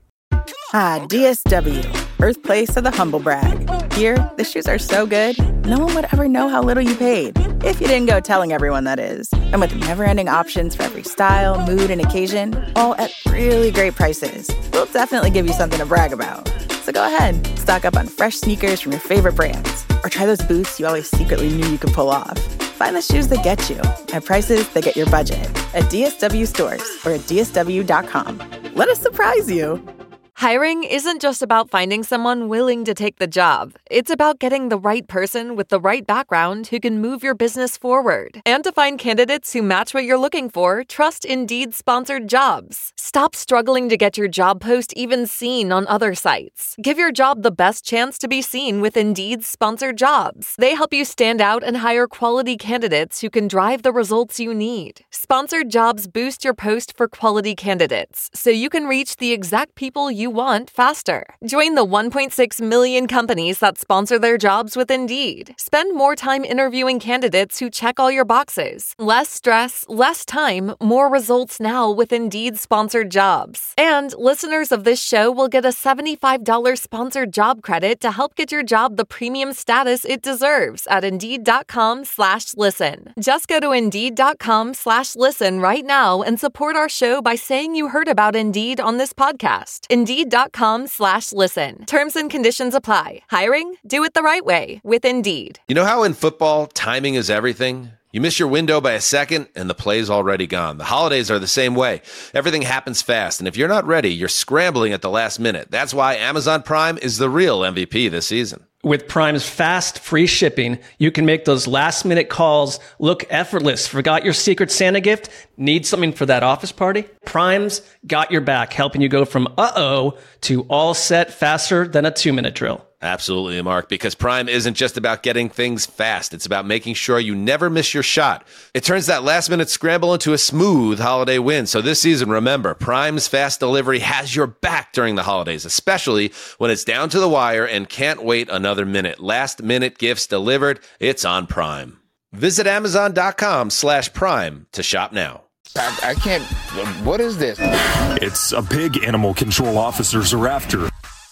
Ah, D S W, birthplace of the humble brag. Here, the shoes are so good, no one would ever know how little you paid. If you didn't go telling everyone, that is. And with never-ending options for every style, mood, and occasion, all at really great prices, we'll definitely give you something to brag about. So go ahead, stock up on fresh sneakers from your favorite brands, or try those boots you always secretly knew you could pull off. Find the shoes that get you at prices that get your budget at D S W stores or at D S W dot com. Let us surprise you. Hiring isn't just about finding someone willing to take the job. It's about getting the right person with the right background who can move your business forward. And to find candidates who match what you're looking for, trust Indeed-sponsored jobs. Stop struggling to get your job post even seen on other sites. Give your job the best chance to be seen with Indeed-sponsored jobs. They help you stand out and hire quality candidates who can drive the results you need. Sponsored jobs boost your post for quality candidates, so you can reach the exact people you want faster. Join the one point six million companies that sponsor their jobs with Indeed. Spend more time interviewing candidates who check all your boxes. Less stress, less time, more results now with Indeed-sponsored jobs. And listeners of this show will get a seventy-five dollars sponsored job credit to help get your job the premium status it deserves at Indeed.com slash listen. Just go to Indeed.com slash listen right now and support our show by saying you heard about Indeed on this podcast. Indeed.com slash listen. Terms and conditions apply. Hiring? Do it the right way with Indeed. You know how in football, timing is everything? You miss your window by a second, and the play's already gone. The holidays are the same way. Everything happens fast, and if you're not ready, you're scrambling at the last minute. That's why Amazon Prime is the real M V P this season. With Prime's fast, free shipping, you can make those last-minute calls look effortless. Forgot your Secret Santa gift? Need something for that office party? Prime's got your back, helping you go from uh-oh to all set faster than a two-minute drill. Absolutely, Mark, because Prime isn't just about getting things fast. It's about making sure you never miss your shot. It turns that last-minute scramble into a smooth holiday win. So this season, remember, Prime's fast delivery has your back during the holidays, especially when it's down to the wire and can't wait another minute. Last-minute gifts delivered, it's on Prime. Visit Amazon.com slash Prime to shop now. I, I can't... What is this? It's a pig animal control officers are after.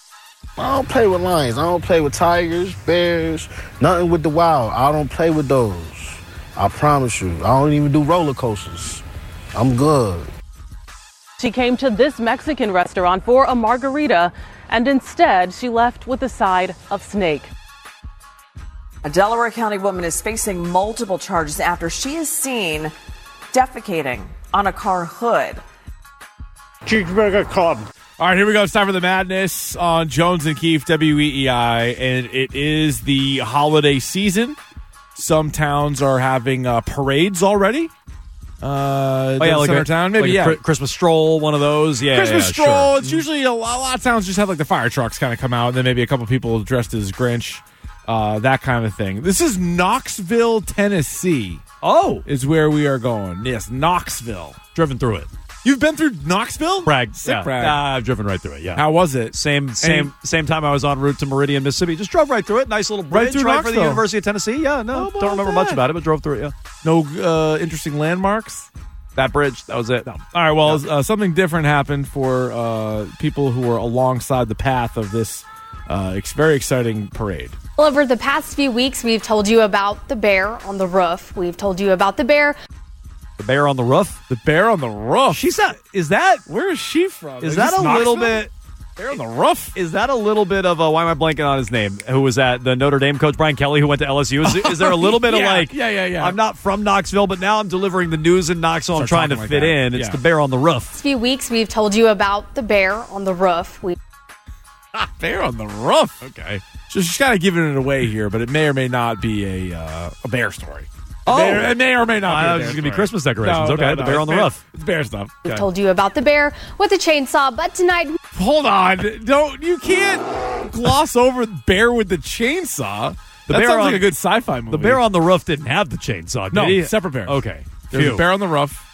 I don't play with lions. I don't play with tigers, bears, nothing with the wild. I don't play with those. I promise you. I don't even do roller coasters. I'm good. She came to this Mexican restaurant for a margarita, and instead she left with a side of snake. A Delaware County woman is facing multiple charges after she is seen defecating on a car hood. Cheeseburger Club. All right, here we go. It's time for the madness on Jones and Keefe, W E E I, and it is the holiday season. Some towns are having uh, parades already. Uh, oh, yeah, like center a, town, maybe like yeah. a Christmas stroll, one of those. Yeah, Christmas yeah, stroll. Sure. It's usually a lot, a lot of towns just have like the fire trucks kind of come out, and then maybe a couple people dressed as Grinch, uh, that kind of thing. This is Knoxville, Tennessee. Oh, is where we are going. Yes, Knoxville. Driven through it. You've been through Knoxville? Brag. Sick yeah. brag. Uh, I've driven right through it, yeah. How was it? Same same, same time I was en route to Meridian, Mississippi. Just drove right through it. Nice little bridge right, through right Knoxville. for the University of Tennessee. Yeah, no, don't remember that? much about it, but drove through it, yeah. No uh, interesting landmarks? That bridge, that was it. No. All right, well, no. uh, something different happened for uh, people who were alongside the path of this uh, ex- very exciting parade. Well, over the past few weeks, we've told you about the bear on the roof. We've told you about the bear. The bear on the roof? The bear on the roof. She's not. Is that? Where is she from? Is, is that a Knoxville? little bit? Bear on the roof? Is that a little bit of a, why am I blanking on his name? Who was that? The Notre Dame coach, Brian Kelly, who went to L S U? Is, is there a little bit yeah, of like, yeah, yeah, yeah. I'm not from Knoxville, but now I'm delivering the news in Knoxville. I'm trying to like fit that. in. It's yeah. the bear on the roof. Past few weeks, we've told you about the bear on the roof. We Bear on the roof. Okay. So she's kind of giving it away here, but it may or may not be a uh, a bear story. Oh, bear, it may or may not be. Uh, it's going to be Christmas decorations. No, okay, no, the no, bear on the bear, roof. It's bear stuff. We've okay. told you about the bear with a chainsaw, but tonight... Hold on. Don't You can't gloss over bear with the chainsaw. The that bear sounds on, like a good sci-fi movie. The bear on the roof didn't have the chainsaw, did no, he? separate bear. Okay. There's Phew. a bear on the roof.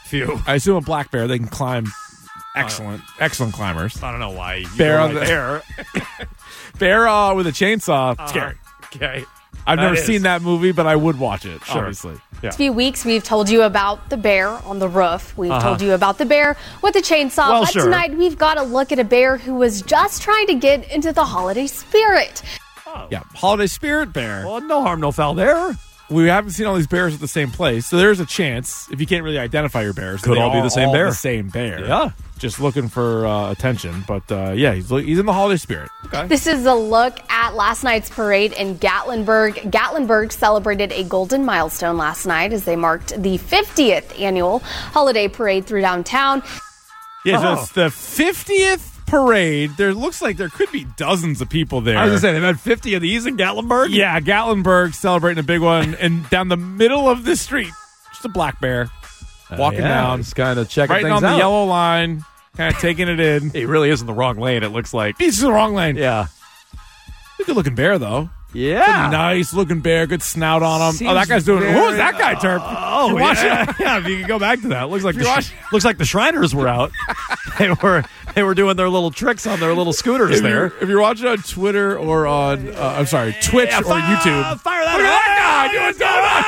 Phew. I assume a black bear, they can climb. Excellent, excellent climbers. I don't know why. You Bear go on right the there. Bear uh, with a chainsaw. Uh-huh. Scary. Okay. I've That never is. seen that movie, but I would watch it, Sure. obviously. Yeah. Last few weeks, we've told you about the bear on the roof. We've Uh-huh. told you about the bear with the chainsaw. Well, but sure. tonight, we've got to look at a bear who was just trying to get into the holiday spirit. Yeah, holiday spirit bear. Well, no harm, no foul there. We haven't seen all these bears at the same place, so there's a chance if you can't really identify your bears, Could they all be are the same all bear. The same bear. Yeah. Just looking for uh, attention, but uh, yeah, he's he's in the holiday spirit. Okay. This is a look at last night's parade in Gatlinburg. Gatlinburg celebrated a golden milestone last night as they marked the fiftieth annual holiday parade through downtown. Yeah, so Oh. it's the fiftieth parade. There looks like there could be dozens of people there. I was going to say, they've had fifty of these in Gatlinburg? Yeah, Gatlinburg celebrating a big one, and down the middle of the street, just a black bear walking Uh, yeah, down, just kind of checking right things on the out. yellow line, kind of taking it in. He really is in the wrong lane, it looks like. He's in the wrong lane. Yeah. He's a good looking bear, though. Yeah. Nice looking bear, good snout on him. Seems oh, that guy's doing very- Who is that guy, Terp? Oh, You watch yeah. it? yeah, if you can go back to that. Looks like If the you sh- looks like the Shriners were out. they were they were doing their little tricks on their little scooters If there. you're, if you're watching on Twitter or on, uh, I'm sorry, Twitch Yeah, or fi- YouTube, Fire that look at that guy doing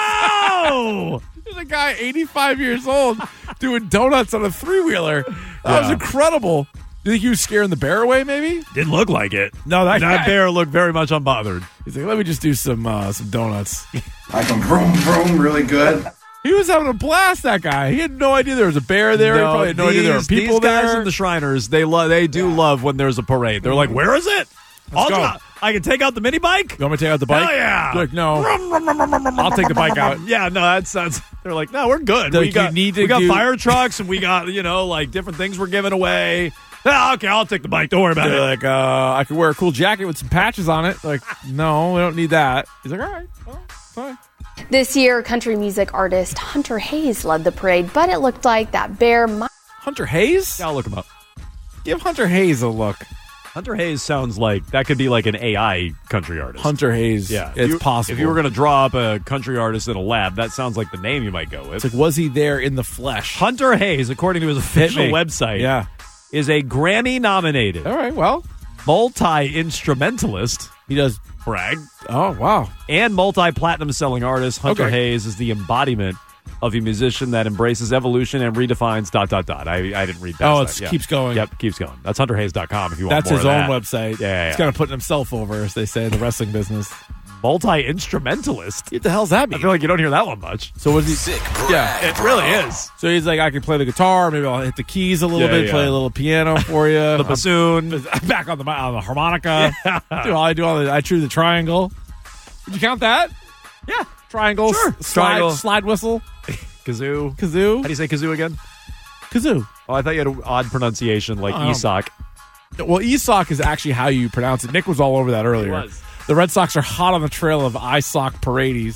Oh! donuts. There's a guy eighty-five years old doing donuts on a three-wheeler. That was Yeah. incredible. Do you think he was scaring the bear away, maybe? Didn't look like it. No, that, That guy, bear looked very much unbothered. He's like, let me just do some uh, some donuts. I can vroom vroom really good. He was having a blast, that guy. He had no idea there was a bear there. he probably had no idea there were these- people these guys there. in the Shriners, they love they do love when there's a parade. They're like, where is it? I'll go. try- I can take out the mini bike. You want me to take out the bike? Hell yeah. You're like, no. I'll take the bike out. Yeah, no, that's that's. They're like, no, we're good. Like, we you got need to we got do- fire trucks and we got you know like different things we're giving away. Ah, okay, I'll take the bike. Don't worry about They're it. like, uh, I could wear a cool jacket with some patches on it. Like, no, we don't need that. He's like, all right, well, fine. This year, country music artist Hunter Hayes led the parade, but it looked like that bear might. Hunter Hayes? Yeah, I'll look him up. Give Hunter Hayes a look. Hunter Hayes sounds like that could be like an A I country artist. Hunter Hayes. Yeah, if it's you- possible. If you were going to draw up a country artist in a lab, that sounds like the name you might go with. It's like, was he there in the flesh? Hunter Hayes, according to his official me. website, Yeah. is a Grammy nominated All right, well, multi instrumentalist. he does. Brag. Oh, wow. And multi platinum selling artist. Hunter Okay. Hayes is the embodiment of a musician that embraces evolution and redefines dot dot dot. I, I didn't read that. Oh, it keeps going. Yep, keeps going. That's hunter hayes dot com if you want That's more his of own that. website. Yeah, yeah, He's yeah. kind of putting himself over, as they say in the wrestling business. Multi instrumentalist. What the hell's that mean? I feel like you don't hear that one much. So was he? Sick Yeah, It really is. So he's like, I can play the guitar. Maybe I'll hit the keys a little Yeah, bit, yeah. play a little piano for you. The bassoon. I'm back on the on the harmonica. do all I do all the I drew the triangle. Would you count that? Yeah. Triangles. Sure. Slide, Triangle. slide whistle. Kazoo. Kazoo. How do you say kazoo again? Kazoo. Oh, I thought you had an odd pronunciation like Oh. Isak. Well, Isak is actually how you pronounce it. Nick was all over that earlier. was. The Red Sox are hot on the trail of Isak Paredes.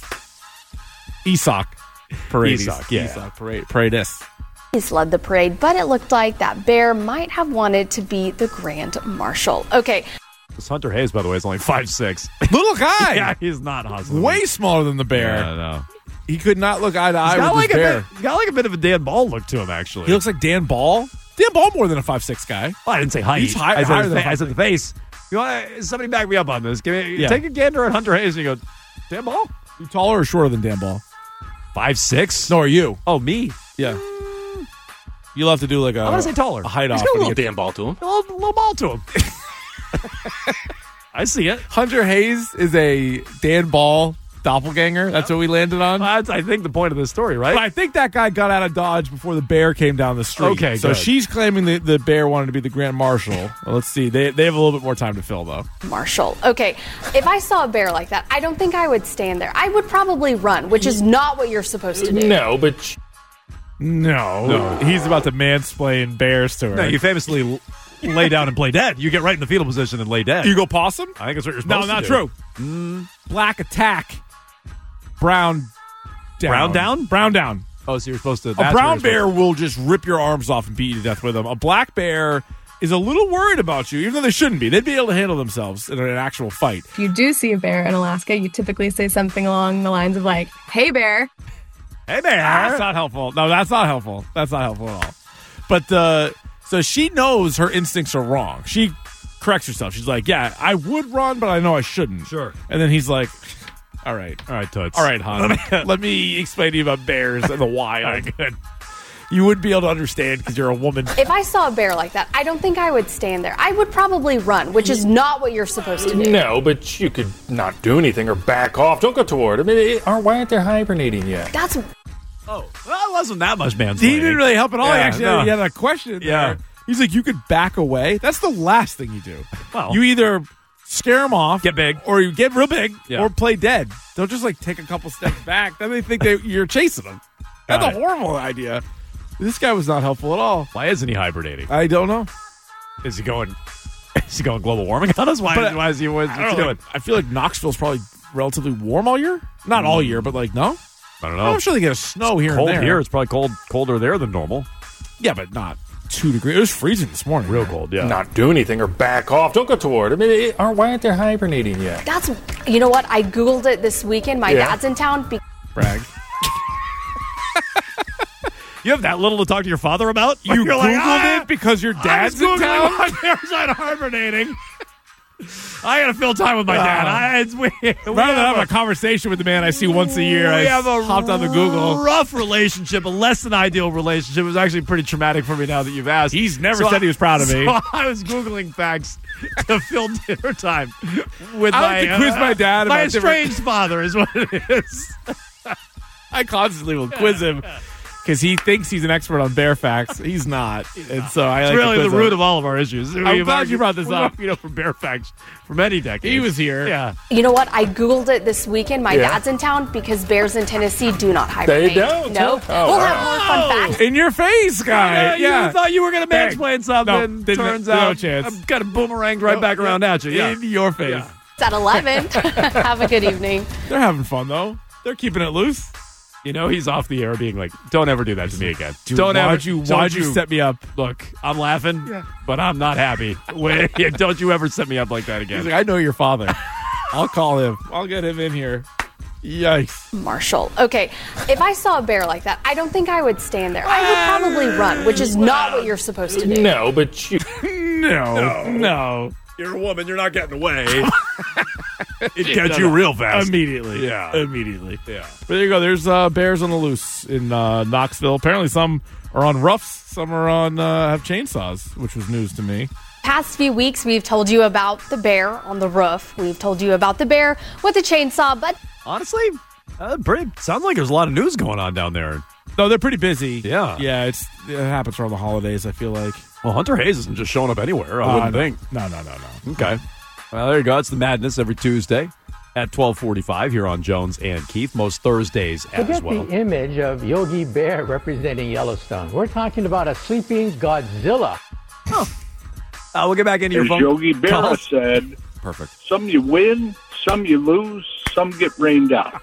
Isak Paredes. Isak, yeah. Isak Parade, Paredes. Hayes led the parade, but it looked like that bear might have wanted to be the grand marshal. Okay, This Hunter Hayes, by the way, is only five foot six. Little guy. Yeah, he's not hustling. Way smaller than the bear. Yeah, I know. He could not look eye to eye He's got, with like this a bear. bit, he's got like a bit of a Dan Ball look to him, actually. He looks like Dan Ball. Dan Ball more than a five six guy. Well, I didn't say height. He's high- I, said higher the than fa- I said the face. You want somebody back me up on this? Give me Yeah. take a gander at Hunter Hayes and you go, Dan Ball, You taller or shorter than Dan Ball? five six. No, are you? Oh, me. Yeah. You'll have to do like a. I'm gonna say taller. A height He's off. got a when little you get- Dan Ball to him. A little, little ball to him. I see it. Hunter Hayes is a Dan Ball doppelganger. That's what we landed on. Well, that's, I think, the point of this story, right? But I think that guy got out of Dodge before the bear came down the street. Okay, so good. she's claiming that the bear wanted to be the grand marshal. Well, let's see. They they have a little bit more time to fill though. marshal. Okay, if I saw a bear like that, I don't think I would stand there. I would probably run, which is not what you're supposed to do. No, but No, no. He's about to mansplain bears to her. No, you famously l- lay down and play dead. You get right in the fetal position and lay dead. You go possum? I think that's what you're No, supposed not to do. true. Mm, black attack. Brown down. Brown down? Brown down. Oh, so you're supposed to. A that's brown where you're bear will just rip your arms off and beat you to death with them. A black bear is a little worried about you, even though they shouldn't be. They'd be able to handle themselves in an actual fight. If you do see a bear in Alaska, you typically say something along the lines of like, "Hey bear." Hey, man. That's not helpful. No, that's not helpful. That's not helpful at all. But uh, so she knows her instincts are wrong. She corrects herself. She's like, yeah, I would run, but I know I shouldn't. Sure. And then he's like, all right. All right, Toots. All right, hon. Let me, let me explain to you about bears and the wild. All right, good. You wouldn't be able to understand because you're a woman. If I saw a bear like that, I don't think I would stand there. I would probably run, which is not what you're supposed to do. No, but you could not do anything or back off. Don't go toward. I mean, it, aren't, why aren't they hibernating yet? That's... Oh, well, it wasn't that much mansplaining. He didn't really help at all. Yeah, he actually no. he had a question Yeah. there. He's like, you could back away. That's the last thing you do. Well. You either scare them off, Get big. or you get real big, Yeah. or play dead. Don't just like take a couple steps back. Then they think that you're chasing them. That's Got a it. horrible idea. This guy was not helpful at all. Why isn't he hibernating? I don't know. Is he going Is he going global warming on us? Why, But, why is he what's I he don't know, doing? like, I feel like Knoxville's probably relatively warm all year. Not all year, but like no. I don't know. I'm sure they get a snow here cold and there. here. It's probably cold, colder there than normal. Yeah, but not two degrees. It was freezing this morning. Real cold, yeah. Not do anything or back off. Don't go toward. I mean, it, aren't, why aren't they hibernating yet? That's... You know what? I Googled it this weekend. My Yeah. dad's in town. Be- Brag. You have that little to talk to your father about? You You're Googled like, ah, it because your dad's I in was Googling town? why bears aren't hibernating. I got to fill time with my dad. I, it's, we, we Rather than have a conversation with the man I see once a year, I we have a hopped on the Google. rough relationship, a less than ideal relationship. It was actually pretty traumatic for me now that you've asked. He's never So said he was proud of me. So I was Googling facts to fill dinner time with I my, like to quiz my dad my about different- estranged father is what it is. I constantly will quiz him because he thinks he's an expert on bear facts. He's not. And so I It's like really to the quiz root him. of all of our issues. I'm We've glad argued- you brought this we've up. argued over bear facts for many decades. He was here. Yeah. You know what? I Googled it this weekend. My Yeah. dad's in town because bears in Tennessee do not hibernate. don't? No. Oh, we'll wow. have more fun facts. In your face, guy. Yeah, you thought you were going to Bang. mansplain something. No, didn't- Turns no out, chance. I've got a boomeranged right back around at you. Yeah. In your face. Yeah. It's at eleven. Have a good evening. They're having fun, though. They're keeping it loose. You know, he's off the air being like, don't ever do that to me again. Dude, don't why'd ever. you, don't why'd you set me up? Look, I'm laughing, but I'm not happy. Wait, don't you ever set me up like that again. He's like, I know your father. I'll call him. I'll get him in here. Yikes. Marshall. Okay, if I saw a bear like that, I don't think I would stand there. I would probably run, which is not what you're supposed to do. No, but you. No. No. You're a woman. You're not getting away. It gets you real fast. Immediately. Yeah. Immediately. Yeah. But there you go. There's uh, bears on the loose in uh, Knoxville. Apparently some are on roughs. Some are on uh, have chainsaws, which was news to me. Past few weeks, we've told you about the bear on the roof. We've told you about the bear with the chainsaw, but Honestly, uh, pretty, sounds like there's a lot of news going on down there. No, they're pretty busy. Yeah. Yeah, it's it happens around the holidays, I feel like. Well, Hunter Hayes isn't just showing up anywhere, I Uh, wouldn't no. think. No, no, no, no. Okay. Well, there you go. It's the madness every Tuesday at twelve forty-five here on Jones and Keith. Most Thursdays as Forget well. the image of Yogi Bear representing Yellowstone. We're talking about a sleeping Godzilla. Uh, we'll get back into your As phone Yogi Berra calls. said, Perfect. some you win, some you lose, some get rained out.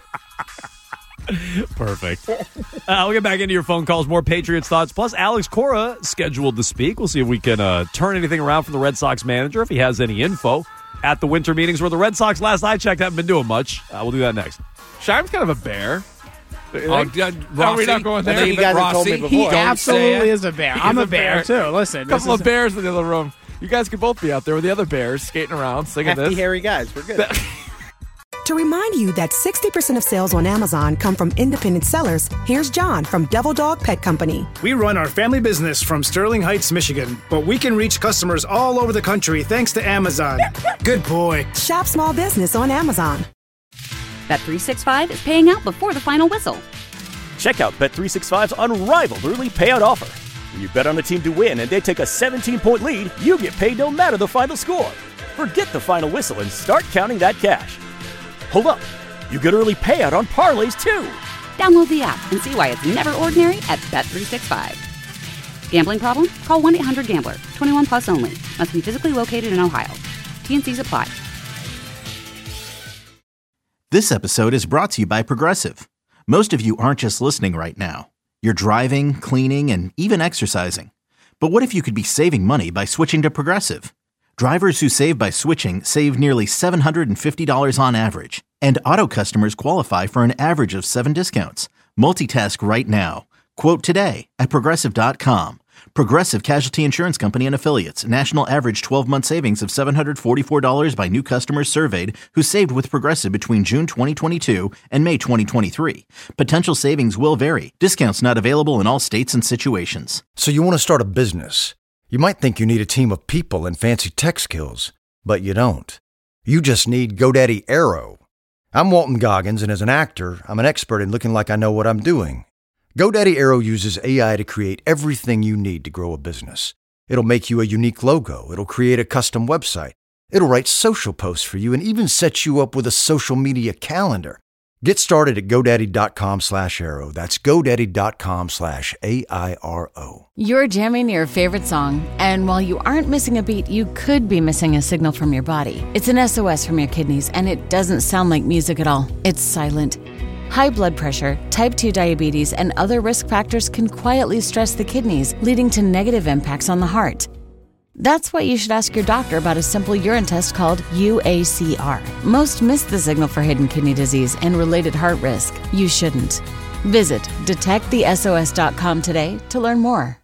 Perfect. Uh, we'll get back into your phone calls. More Patriots thoughts. Plus, Alex Cora scheduled to speak. We'll see if we can uh, turn anything around from the Red Sox manager, if he has any info at the winter meetings, where the Red Sox, last I checked, haven't been doing much. Uh, we'll do that next. Shime's kind of a bear. Oh, Are Rossi, we not going there? I think you guys have told me before. He Don't absolutely say it. is a bear. He I'm is a bear, too. Listen, a couple this of is- bears in the other room. You guys could both be out there with the other bears skating around, singing Hefty, this. hairy guys. We're good. To remind you that sixty percent of sales on Amazon come from independent sellers, here's John from Devil Dog Pet Company. We run our family business from Sterling Heights, Michigan, but we can reach customers all over the country thanks to Amazon. Good boy. Shop small business on Amazon. Bet three sixty-five is paying out before the final whistle. Check out Bet three sixty-five's unrivaled early payout offer. When you bet on the team to win and they take a seventeen-point lead, you get paid no matter the final score. Forget the final whistle and start counting that cash. Hold up. You get early payout on parlays, too. Download the app and see why it's never ordinary at Bet three sixty-five. Gambling problem? Call one eight hundred gambler. twenty-one plus only. Must be physically located in Ohio. T and C's apply. This episode is brought to you by Progressive. Most of you aren't just listening right now. You're driving, cleaning, and even exercising. But what if you could be saving money by switching to Progressive? Drivers who save by switching save nearly seven hundred fifty dollars on average, and auto customers qualify for an average of seven discounts. Multitask right now. Quote today at Progressive dot com. Progressive Casualty Insurance Company and Affiliates. National average twelve-month savings of seven hundred forty-four dollars by new customers surveyed who saved with Progressive between June twenty twenty-two and May twenty twenty-three. Potential savings will vary. Discounts not available in all states and situations. So you want to start a business. You might think you need a team of people and fancy tech skills, but you don't. You just need GoDaddy Aero. I'm Walton Goggins, and as an actor, I'm an expert in looking like I know what I'm doing. GoDaddy Aero uses A I to create everything you need to grow a business. It'll make you a unique logo. It'll create a custom website. It'll write social posts for you and even set you up with a social media calendar. Get started at GoDaddy.com slash Aero. That's GoDaddy.com slash A I R O. You're jamming your favorite song, and while you aren't missing a beat, you could be missing a signal from your body. It's an S O S from your kidneys, and it doesn't sound like music at all. It's silent. High blood pressure, type two diabetes, and other risk factors can quietly stress the kidneys, leading to negative impacts on the heart. That's why you should ask your doctor about a simple urine test called U A C R. Most miss the signal for hidden kidney disease and related heart risk. You shouldn't. Visit detect the S O S dot com today to learn more.